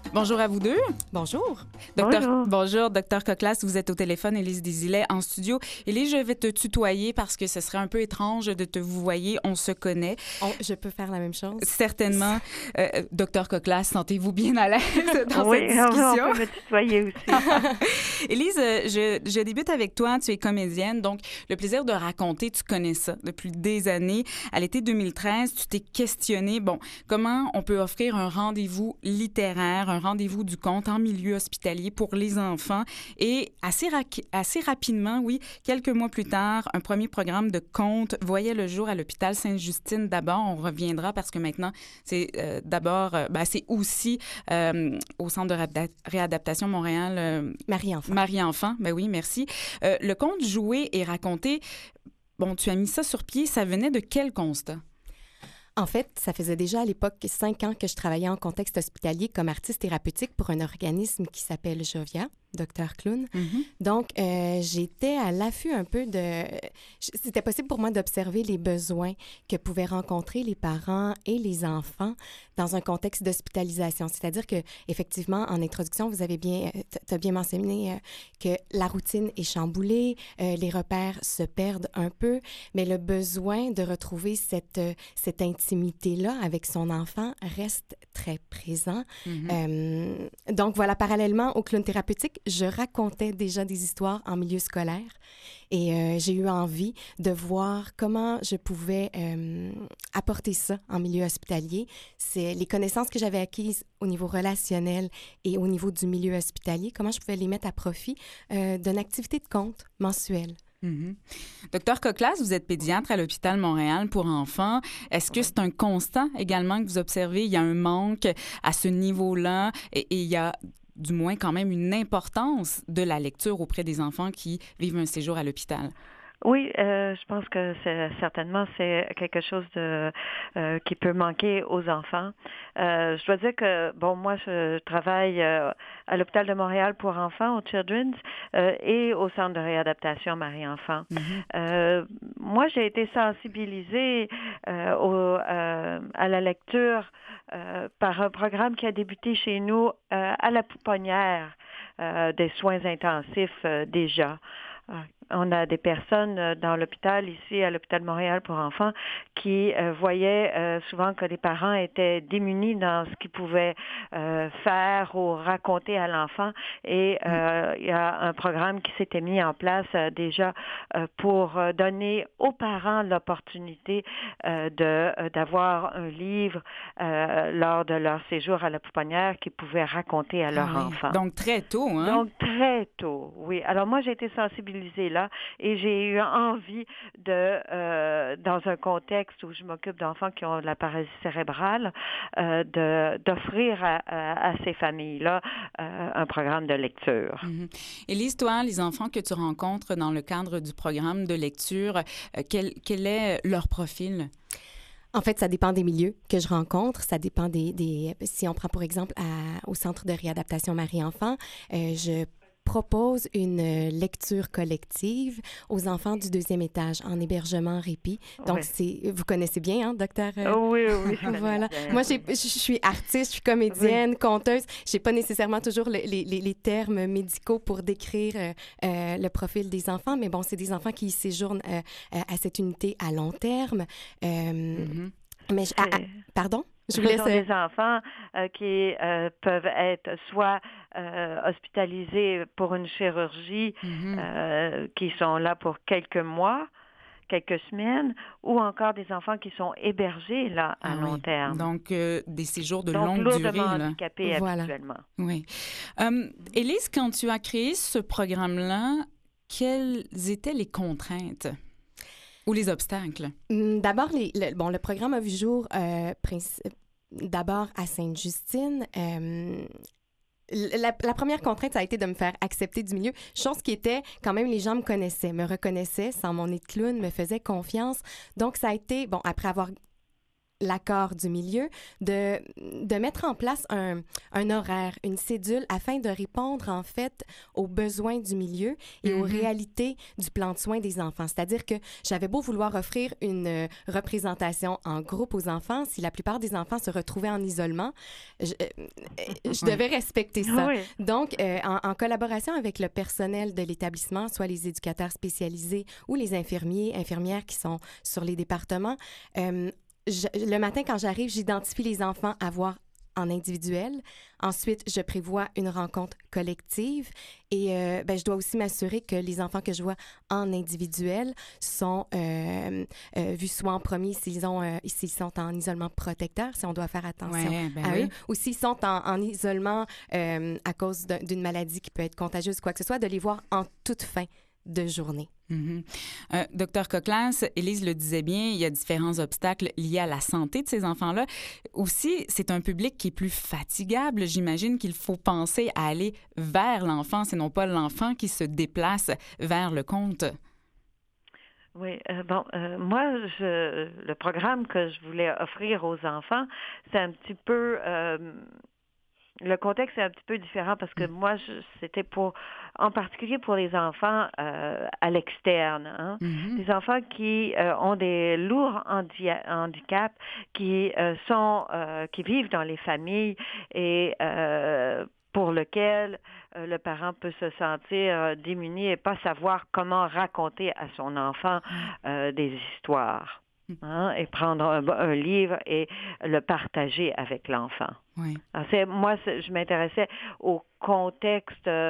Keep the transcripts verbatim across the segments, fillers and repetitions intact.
Bonjour à vous deux. Bonjour. Docteur, bonjour. Bonjour, docteur Coclas, vous êtes au téléphone, Élise Desilets en studio. Élise, je vais te tutoyer parce que ce serait un peu étrange de te vouvoyer, on se connaît. On, je peux faire la même chose? Certainement. Euh, docteur Coclas, sentez-vous bien à l'aise dans oui, cette discussion? Oui, on peut me tutoyer aussi. Élise, je, je débute avec toi, tu es comédienne, donc le plaisir de raconter, tu connais ça depuis des années. À l'été deux mille treize, tu t'es questionné, bon, comment on peut offrir un rendez-vous littéraire, un rendez-vous du conte en milieu hospitalier pour les enfants. Et assez, ra- assez rapidement, oui, quelques mois plus tard, un premier programme de conte voyait le jour à l'hôpital Sainte-Justine. D'abord, on reviendra parce que maintenant, c'est euh, d'abord, euh, ben, c'est aussi euh, au Centre de réada- réadaptation Montréal. Euh, Marie-Enfant. Marie-Enfant, ben oui, merci. Euh, le conte joué et raconté, bon, tu as mis ça sur pied, ça venait de quel constat? En fait, ça faisait déjà à l'époque cinq ans que je travaillais en contexte hospitalier comme artiste thérapeutique pour un organisme qui s'appelle Jovia, Docteur Clown. Mm-hmm. Donc, euh, j'étais à l'affût un peu de... C'était possible pour moi d'observer les besoins que pouvaient rencontrer les parents et les enfants dans un contexte d'hospitalisation. C'est-à-dire que, effectivement, en introduction, vous avez bien, tu as bien mentionné euh, que la routine est chamboulée, euh, les repères se perdent un peu, mais le besoin de retrouver cette, cette intimité-là avec son enfant reste très présent. Mm-hmm. Euh, donc, voilà, parallèlement au clown thérapeutique, je racontais déjà des histoires en milieu scolaire et euh, j'ai eu envie de voir comment je pouvais euh, apporter ça en milieu hospitalier. C'est les connaissances que j'avais acquises au niveau relationnel et au niveau du milieu hospitalier, comment je pouvais les mettre à profit euh, d'une activité de conte mensuelle. Mm-hmm. Docteur Coclas, vous êtes pédiatre à l'hôpital Montréal pour enfants. Est-ce que c'est un constat également que vous observez? Il y a un manque à ce niveau-là et, et il y a du moins quand même une importance de la lecture auprès des enfants qui vivent un séjour à l'hôpital. Oui, euh, je pense que c'est certainement c'est quelque chose de euh, qui peut manquer aux enfants. Euh, je dois dire que bon, moi je travaille euh, à l'hôpital de Montréal pour enfants, au Children's, euh, et au centre de réadaptation Marie-Enfant. Mm-hmm. Euh, moi, j'ai été sensibilisée euh, au, euh, à la lecture euh, par un programme qui a débuté chez nous euh, à la pouponnière euh, des soins intensifs euh, déjà. On a des personnes dans l'hôpital, ici à l'hôpital de Montréal pour enfants, qui euh, voyaient euh, souvent que les parents étaient démunis dans ce qu'ils pouvaient euh, faire ou raconter à l'enfant. Et euh, il y a un programme qui s'était mis en place euh, déjà euh, pour donner aux parents l'opportunité euh, de euh, d'avoir un livre euh, lors de leur séjour à la pouponnière qu'ils pouvaient raconter à leur ah oui. enfant. Donc très tôt, hein? Donc très tôt, oui. Alors moi, j'ai été sensibilisée là et j'ai eu envie de, euh, dans un contexte où je m'occupe d'enfants qui ont de la paralysie cérébrale, euh, de, d'offrir à, à, à ces familles-là euh, un programme de lecture. Mm-hmm. Élise, toi, les enfants que tu rencontres dans le cadre du programme de lecture, euh, quel, quel est leur profil? En fait, ça dépend des milieux que je rencontre. Ça dépend des... des si on prend, pour exemple, à, au Centre de réadaptation Marie-Enfant, euh, je propose une lecture collective aux enfants du deuxième étage en hébergement répit. Donc, oui. c'est, vous connaissez bien, hein, docteur? Oh, oui, oui. Voilà. Moi, j'ai, je suis artiste, je suis comédienne, oui. conteuse. Je n'ai pas nécessairement toujours le, les, les, les termes médicaux pour décrire euh, euh, le profil des enfants, mais bon, c'est des enfants qui séjournent euh, à cette unité à long terme. Euh, mm-hmm. Mais, je, ah, ah, pardon? Je vous laisse... Ce sont des enfants euh, qui euh, peuvent être soit euh, hospitalisés pour une chirurgie, mm-hmm. euh, qui sont là pour quelques mois, quelques semaines, ou encore des enfants qui sont hébergés là à ah, long oui. terme. Donc, euh, des séjours de Donc, longue lourdement durée. Là. handicapés voilà. habituellement. Oui. Um, Élise, quand tu as créé ce programme-là, quelles étaient les contraintes? Ou les obstacles? D'abord, les, le, bon, le programme a vu jour euh, princi- d'abord à Sainte-Justine. Euh, la, la première contrainte, ça a été de me faire accepter du milieu, chose qui était, quand même, les gens me connaissaient, me reconnaissaient sans mon nez de clown, me faisaient confiance. Donc, ça a été, bon, après avoir l'accord du milieu, de, de mettre en place un, un horaire, une cédule afin de répondre en fait aux besoins du milieu et mm-hmm. aux réalités du plan de soins des enfants. C'est-à-dire que j'avais beau vouloir offrir une euh, représentation en groupe aux enfants, si la plupart des enfants se retrouvaient en isolement, je, euh, je devais respecter ça. Oui. Donc, euh, en, en collaboration avec le personnel de l'établissement, soit les éducateurs spécialisés ou les infirmiers, infirmières qui sont sur les départements, euh, Je, le matin, quand j'arrive, j'identifie les enfants à voir en individuel. Ensuite, je prévois une rencontre collective et euh, ben, je dois aussi m'assurer que les enfants que je vois en individuel sont euh, euh, vus soit en premier s'ils, ont, euh, s'ils sont en isolement protecteur, si on doit faire attention ouais, ben à oui. eux, ou s'ils sont en, en isolement euh, à cause d'un, d'une maladie qui peut être contagieuse, quoi que ce soit, de les voir en toute fin de journée. Mm-hmm. Euh, Docteur Cocklas, Élise le disait bien, il y a différents obstacles liés à la santé de ces enfants-là. Aussi, c'est un public qui est plus fatigable. J'imagine qu'il faut penser à aller vers l'enfant, et non pas l'enfant qui se déplace vers le compte. Oui, euh, bon, euh, moi, je, le programme que je voulais offrir aux enfants, c'est un petit peu... Euh, Le contexte est un petit peu différent parce que moi, je, c'était pour, en particulier pour les enfants euh, à l'externe, hein? Mm-hmm. Des enfants qui euh, ont des lourds handi- handicaps, qui euh, sont, euh, qui vivent dans les familles et euh, pour lequel euh, le parent peut se sentir euh, démuni et pas savoir comment raconter à son enfant euh, des histoires. Hein, et prendre un, un livre et le partager avec l'enfant. Oui. Alors, c'est, moi, c'est, je m'intéressais au contexte euh,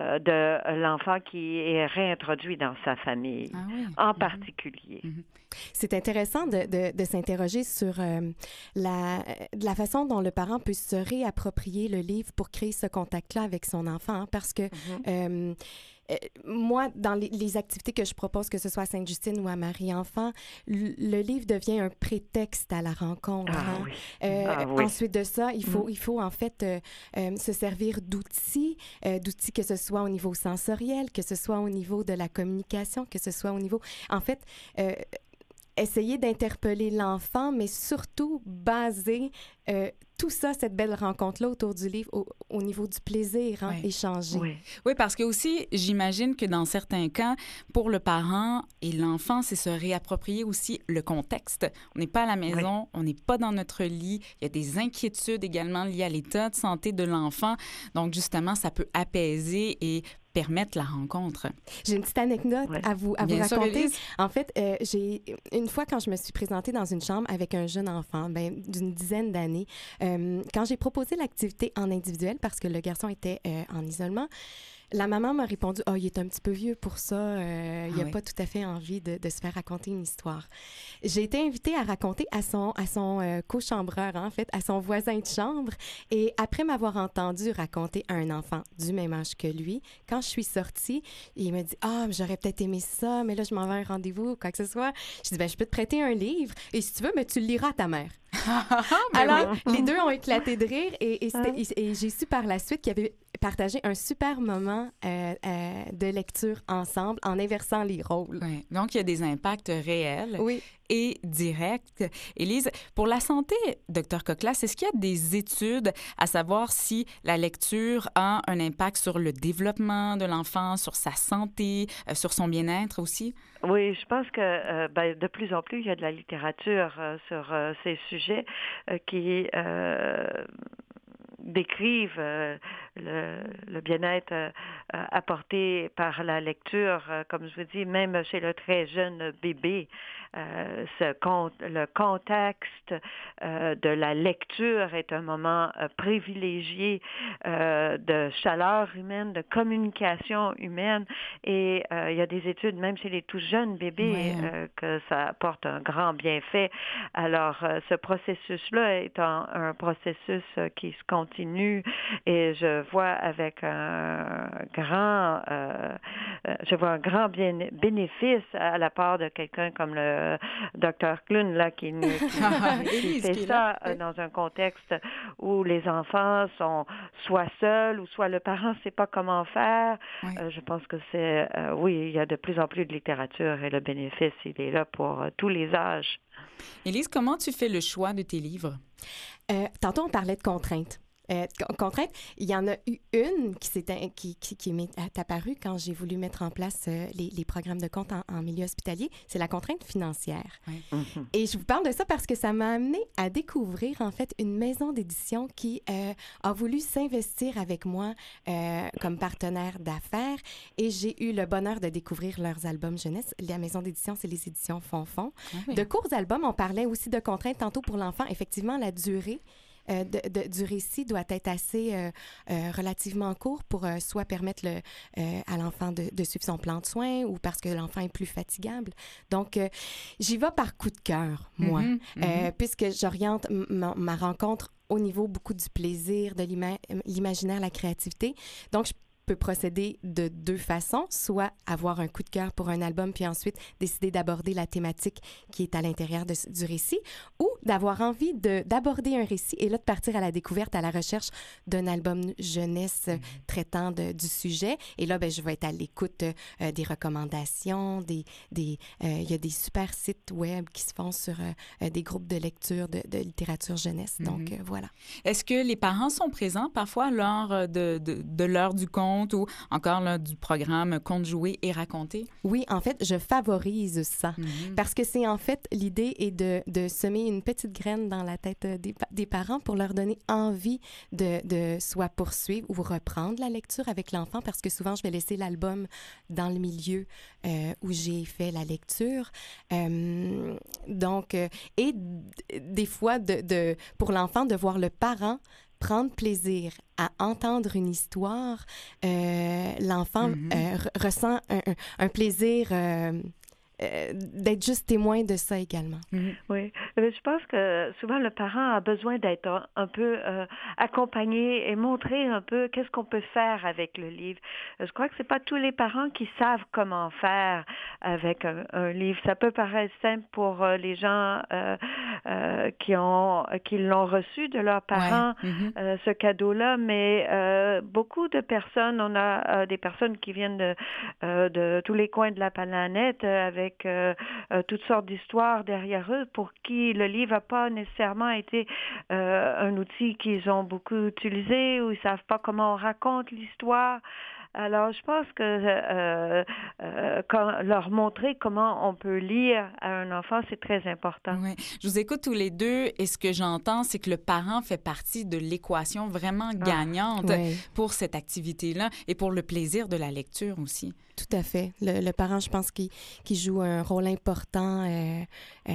de l'enfant qui est réintroduit dans sa famille, ah oui. en mm-hmm. particulier. Mm-hmm. C'est intéressant de, de, de s'interroger sur euh, la, la façon dont le parent peut se réapproprier le livre pour créer ce contact-là avec son enfant, hein, parce que mm-hmm. euh, Euh, moi, dans les, les activités que je propose, que ce soit à Sainte-Justine ou à Marie-Enfant, le, le livre devient un prétexte à la rencontre. Ah, hein. oui. euh, ah, oui. Ensuite de ça, il faut, mm. il faut en fait euh, euh, se servir d'outils, euh, d'outils que ce soit au niveau sensoriel, que ce soit au niveau de la communication, que ce soit au niveau... En fait, euh, essayer d'interpeller l'enfant, mais surtout baser euh, tout ça, cette belle rencontre-là autour du livre, au, au niveau du plaisir, hein, oui. échangé. Oui. oui, parce que aussi, j'imagine que dans certains cas, pour le parent et l'enfant, c'est se réapproprier aussi le contexte. On n'est pas à la maison, oui. on n'est pas dans notre lit. Il y a des inquiétudes également liées à l'état de santé de l'enfant. Donc, justement, ça peut apaiser et permettre la rencontre. J'ai une petite anecdote ouais. à vous, à vous raconter. Sûr, en fait, euh, j'ai une fois quand je me suis présentée dans une chambre avec un jeune enfant, ben, d'une dizaine d'années, euh, quand j'ai proposé l'activité en individuel parce que le garçon était euh, en isolement, la maman m'a répondu « Ah, oh, il est un petit peu vieux pour ça, euh, il n'a ah oui. pas tout à fait envie de, de se faire raconter une histoire. » J'ai été invitée à raconter à son, à son euh, cochambreur, en fait, à son voisin de chambre. Et après m'avoir entendu raconter à un enfant du même âge que lui, quand je suis sortie, il m'a dit « Ah, j'aurais peut-être aimé ça, mais là, je m'en vais à un rendez-vous, quoi que ce soit. » Je dis « Ben, je peux te prêter un livre et si tu veux, mais tu le liras à ta mère. » Alors, oui. les deux ont éclaté de rire et, et, ah. et, et j'ai su par la suite qu'ils avaient partagé un super moment euh, euh, de lecture ensemble en inversant les rôles. Oui. Donc, il y a des impacts réels oui. et directs. Élise, pour la santé, Docteur Cocklas, est-ce qu'il y a des études à savoir si la lecture a un impact sur le développement de l'enfant, sur sa santé, euh, sur son bien-être aussi? Oui, je pense que euh, ben, de plus en plus, il y a de la littérature euh, sur euh, ces sujets euh, qui euh, décrivent euh, le, le bien-être euh, apporté par la lecture. Euh, comme je vous dis, même chez le très jeune bébé, euh, ce con- le contexte euh, de la lecture est un moment euh, privilégié euh, de chaleur humaine, de communication humaine. Et euh, il y a des études, même chez les tout jeunes bébés, ouais. euh, que ça apporte un grand bienfait. Alors, euh, ce processus-là est un, un processus euh, qui se continue et je vois avec un grand, euh, je vois un grand bien, bénéfice à la part de quelqu'un comme le docteur Clune, là, qui, qui, qui fait ça euh, dans un contexte où les enfants sont soit seuls ou soit le parent ne sait pas comment faire. Oui. Euh, je pense que c'est, euh, oui, il y a de plus en plus de littérature et le bénéfice, il est là pour euh, tous les âges. Élise, comment tu fais le choix de tes livres? Euh, tantôt, on parlait de contraintes. Euh, contraintes, il y en a eu une qui, s'est, qui, qui, qui m'est apparue quand j'ai voulu mettre en place euh, les, les programmes de compte en, en milieu hospitalier, c'est la contrainte financière. Oui. Mm-hmm. Et je vous parle de ça parce que ça m'a amené à découvrir, en fait, une maison d'édition qui euh, a voulu s'investir avec moi euh, comme partenaire d'affaires et j'ai eu le bonheur de découvrir leurs albums jeunesse. La maison d'édition, c'est les éditions Fonfon. Ah oui. De courts albums, on parlait aussi de contraintes tantôt pour l'enfant. Effectivement, la durée Euh, de, de, du récit doit être assez euh, euh, relativement court pour euh, soit permettre le, euh, à l'enfant de, de suivre son plan de soins ou parce que l'enfant est plus fatigable. Donc, euh, j'y vais par coup de cœur, moi, mm-hmm, mm-hmm. Euh, puisque j'oriente m- ma rencontre au niveau beaucoup du plaisir, de l'ima- l'imaginaire, la créativité. Donc, je peut procéder de deux façons, soit avoir un coup de cœur pour un album puis ensuite décider d'aborder la thématique qui est à l'intérieur de, du récit, ou d'avoir envie de, d'aborder un récit et là de partir à la découverte, à la recherche d'un album jeunesse mmh. traitant de, du sujet. Et là, ben, je vais être à l'écoute euh, des recommandations, des, des, euh, il y a des super sites web qui se font sur euh, des groupes de lecture de, de littérature jeunesse. Mmh. Donc, euh, voilà. Est-ce que les parents sont présents parfois lors de, de, de l'heure du conte ou encore là, du programme Conte joué et raconté? Oui, en fait, je favorise ça mm-hmm. parce que c'est en fait, l'idée est de, de semer une petite graine dans la tête des, des parents pour leur donner envie de, de soit poursuivre ou reprendre la lecture avec l'enfant parce que souvent, je vais laisser l'album dans le milieu euh, où j'ai fait la lecture. Euh, donc, euh, et d- des fois, de, de, pour l'enfant, de voir le parent prendre plaisir à entendre une histoire, euh, l'enfant mm-hmm. euh, re- ressent un, un, un plaisir euh, euh, d'être juste témoin de ça également. Mm-hmm. Oui, je pense que souvent le parent a besoin d'être un, un peu euh, accompagné et montrer un peu qu'est-ce qu'on peut faire avec le livre. Je crois que c'est pas tous les parents qui savent comment faire avec un, un livre. Ça peut paraître simple pour euh, les gens euh, euh, qui ont qui l'ont reçu de leurs parents, ouais. mm-hmm. euh, ce cadeau-là, mais euh, beaucoup de personnes, on a euh, des personnes qui viennent de, euh, de tous les coins de la planète euh, avec avec euh, euh, toutes sortes d'histoires derrière eux pour qui le livre n'a pas nécessairement été euh, un outil qu'ils ont beaucoup utilisé ou ils ne savent pas comment on raconte l'histoire. Alors, je pense que euh, euh, quand, leur montrer comment on peut lire à un enfant, c'est très important. Oui. Je vous écoute tous les deux et ce que j'entends, c'est que le parent fait partie de l'équation vraiment gagnante ah, oui. pour cette activité-là et pour le plaisir de la lecture aussi. Tout à fait. Le, le parent, je pense qu'il, qu'il joue un rôle important. Euh, euh,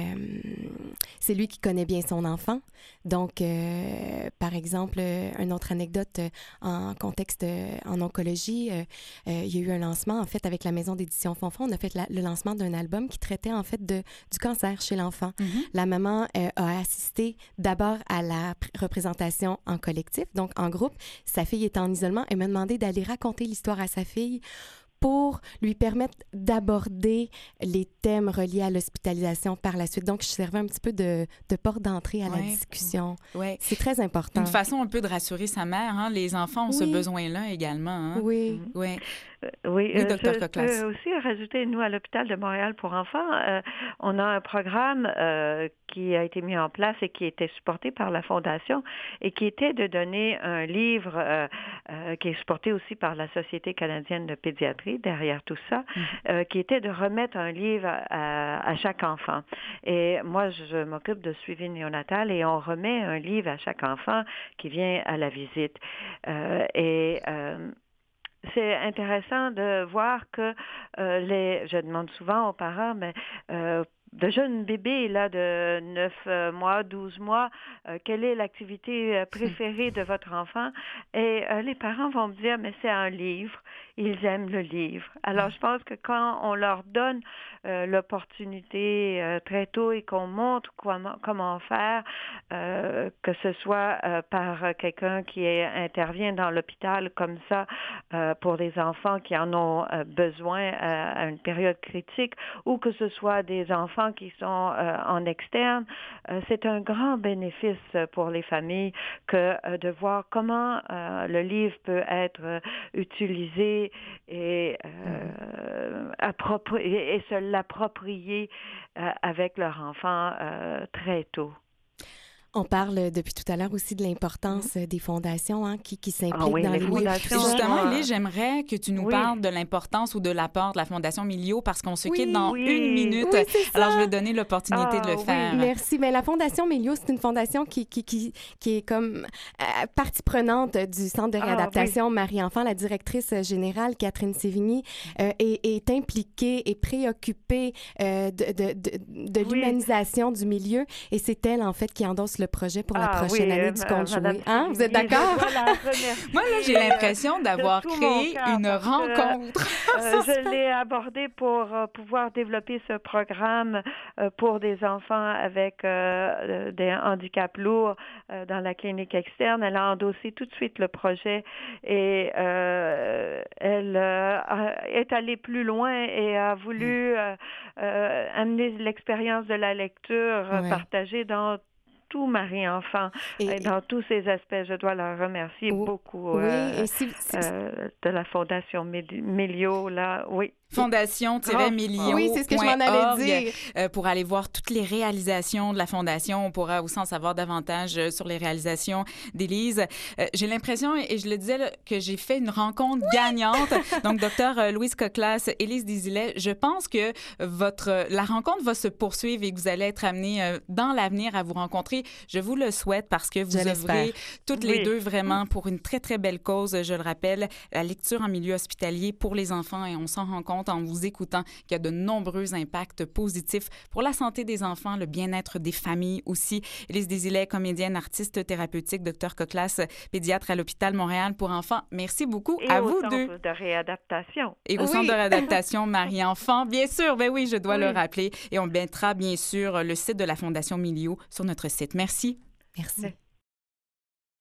c'est lui qui connaît bien son enfant. Donc, euh, par exemple, une autre anecdote en contexte en oncologie, euh, euh, il y a eu un lancement, en fait, avec la maison d'édition Fonfon. On a fait la, le lancement d'un album qui traitait, en fait, de, du cancer chez l'enfant. Mm-hmm. La maman euh, a assisté d'abord à la pr- représentation en collectif, donc en groupe. Sa fille était en isolement. Elle m'a demandé d'aller raconter l'histoire à sa fille pour lui permettre d'aborder les thèmes reliés à l'hospitalisation par la suite. Donc, je servais un petit peu de, de porte d'entrée à ouais. la discussion. Ouais. C'est très important. Une façon un peu de rassurer sa mère. Hein? Les enfants ont oui. ce besoin-là également. Hein? Oui. Mm-hmm. Ouais. Euh, oui, oui, docteur Coclas. Je peux aussi rajouter, nous, à l'hôpital de Montréal pour enfants, euh, on a un programme euh, qui a été mis en place et qui était supporté par la Fondation et qui était de donner un livre euh, euh, qui est supporté aussi par la Société canadienne de pédiatrie, derrière tout ça, mm-hmm. euh, qui était de remettre un livre à, à chaque enfant. Et moi, je m'occupe de suivi néonatal et on remet un livre à chaque enfant qui vient à la visite. Euh, et... Euh, c'est intéressant de voir que euh, les, je demande souvent aux parents, mais euh, de jeunes bébés là, de neuf mois, douze mois, euh, quelle est l'activité préférée de votre enfant? Et euh, les parents vont me dire, mais c'est un livre, ils aiment le livre. Alors, je pense que quand on leur donne euh, l'opportunité euh, très tôt et qu'on montre comment, comment faire, euh, que ce soit euh, par quelqu'un qui est, intervient dans l'hôpital comme ça euh, pour les enfants qui en ont euh, besoin euh, à une période critique, ou que ce soit des enfants qui sont euh, en externe, euh, c'est un grand bénéfice pour les familles que euh, de voir comment euh, le livre peut être euh, utilisé et, et, euh, appropri- et, et se l'approprier euh, avec leur enfant euh, très tôt. On parle depuis tout à l'heure aussi de l'importance des fondations hein, qui, qui s'impliquent ah oui, dans les... les Oui, fondations. Justement, euh, Élise, j'aimerais que tu nous oui. parles de l'importance ou de l'apport de la Fondation Milieu parce qu'on se Oui, quitte dans oui. une minute. Oui, c'est ça. Alors, je vais donner l'opportunité Ah, de le oui. faire. Merci. Bien, la Fondation Melio, c'est une fondation qui, qui, qui, qui est comme euh, partie prenante du Centre de Ah, réadaptation Marie-Enfant. La directrice générale, Catherine Sévigny, euh, est, est impliquée et préoccupée euh, de, de, de, de Oui. l'humanisation du milieu. Et c'est elle, en fait, qui endosse le projet pour la Ah, prochaine oui, année euh, du ma- compte Madame joué. Hein? Vous êtes Sévigny, d'accord? je dois la remercier, Moi, là, j'ai euh, l'impression d'avoir de tout créé mon cœur une parce que, rencontre. Euh, je l'ai abordé pour euh, pouvoir développer ce programme euh, pour des enfants avec euh, des handicaps lourds euh, dans la clinique externe. Elle a endossé tout de suite le projet et euh, elle euh, a- est allée plus loin et a voulu euh, euh, amener l'expérience de la lecture euh, Ouais. partagée dans tout Marie-Enfant Et- et dans tous ces aspects. Je dois la remercier Oui, beaucoup oui, euh, et si, si- euh, de la Fondation Melio, là, oui. Fondation-Milio. oui, c'est ce que je m'en allais dire. Euh, pour aller voir toutes les réalisations de la Fondation. On pourra aussi en savoir davantage euh, sur les réalisations d'Élise. Euh, j'ai l'impression, et je le disais, là, que j'ai fait une rencontre gagnante. Donc, docteur euh, Louise Coclas, Élise Désilet, je pense que votre, la rencontre va se poursuivre et que vous allez être amenés euh, dans l'avenir à vous rencontrer. Je vous le souhaite parce que vous Je l'espère. œuvrez toutes les Oui. deux vraiment pour une très, très belle cause. Je le rappelle, la lecture en milieu hospitalier pour les enfants et on s'en rend compte en vous écoutant qu'il y a de nombreux impacts positifs pour la santé des enfants, le bien-être des familles aussi. Élise Désilet, comédienne, artiste thérapeutique, docteur Coclas, pédiatre à l'hôpital Montréal pour enfants. Merci beaucoup Et à au vous centre deux. de réadaptation. Et au Oui. centre de réadaptation Marie-Enfant, bien sûr, ben oui, je dois Oui. le rappeler. Et on mettra bien sûr le site de la Fondation Milio sur notre site. Merci. Merci.